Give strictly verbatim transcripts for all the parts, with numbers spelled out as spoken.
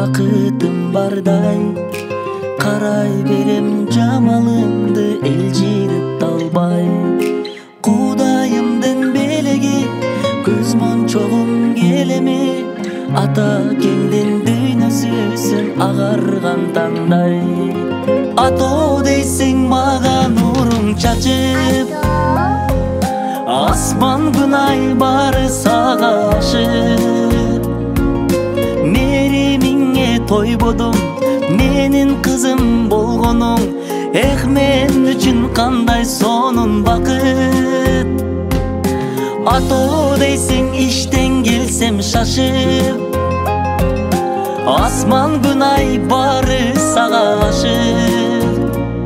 бакытым бардай, карай берем жамалымды элжирип талбай. Кудайымдын белеги көз мончогум келеми, ата кеңдин дүйнөсүсүн агарган таңдай. Атоо дейсең мага нурун чачып, асман күн ай бары сага ашып. Меримиңе тойбодум, менин кызым болгонуң, эх мен үчүн кандай сонун бакыт. Атоо дейсең иштен келсем шашып, асман күн ай бары сага ашып.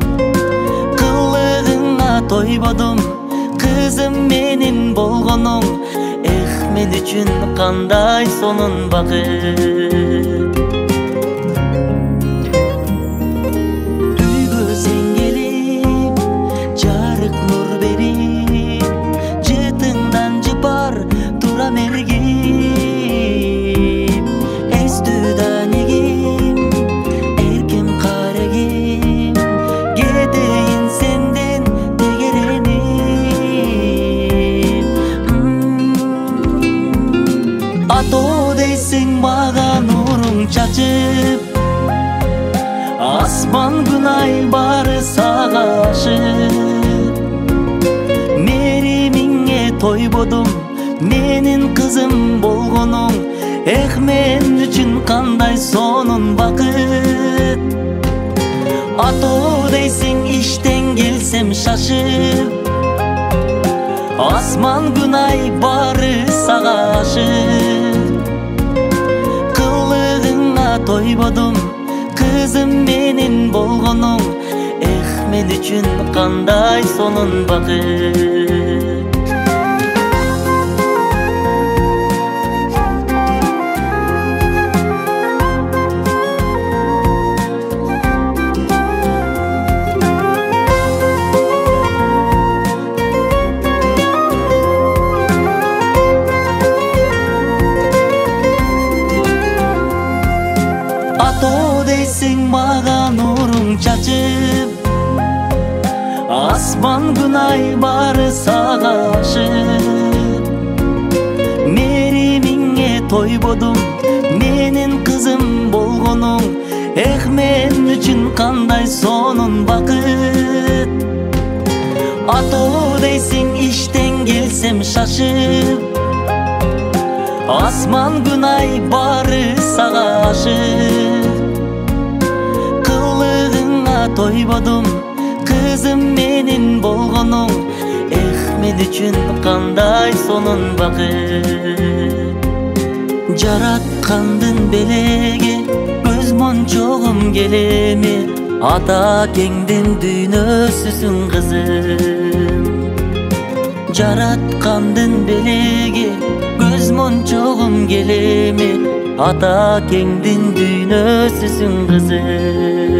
Кылыгыңа тойбодум, кызым менин болгонуң, эх мен үчүн кандай сонун бакыт. Түйгөсең келип, жарык нур берип, жытыңдан жыпар турам эргип. Эстүда негим, эркем карегим, кетейин сенден тегеренип. Атоо дейсең мага нуруң чачып, асман күн ай бары сага ашып. Меримиңе тойбодум, менин кызым болгонуң, эх мен үчүн кандай сонун бакыт. Атоо дейсең иштен келсем шашып, асман күн ай бары сага ашып. Кылыгыңа тойбодум, кызым менин болгонуң, эх мен үчүн кандай сонун бакыт. Атоо дейсең мага нуруң чачып, асман күн ай бары сага ашып. Меримиңе тойбодум, менин кызым болгонуң, эх мен үчүн кандай сонун бакыт. Атоо дейсең иштен келсем шашып, асман күн ай бары сага ашып. Кылыгыңа тойбодум, кызым менин болгонуң, эх мен үчүн кандай сонун бакыт. Жараткандын белеги көз мончогум келеми, ата кеңдин дүйнөсүсүн кызым. Жараткандын белеги көз мончогум келеми, ата кеңдин дүйнөсүсүн кызым.